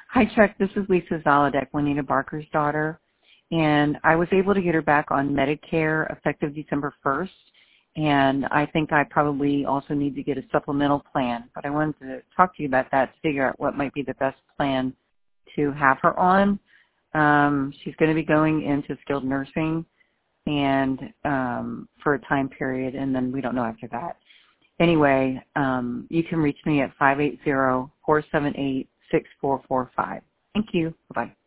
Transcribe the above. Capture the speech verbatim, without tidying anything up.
Hi, Chuck. This is Lisa Zalodek, Juanita Barker's daughter. And I was able to get her back on Medicare effective December first. And I think I probably also need to get a supplemental plan. But I wanted to talk to you about that to figure out what might be the best plan to have her on. Um, she's going to be going into skilled nursing and um, for a time period, and then we don't know after that. Anyway, um, you can reach me at five eight zero, four seven eight, six four four five. Thank you. Bye-bye.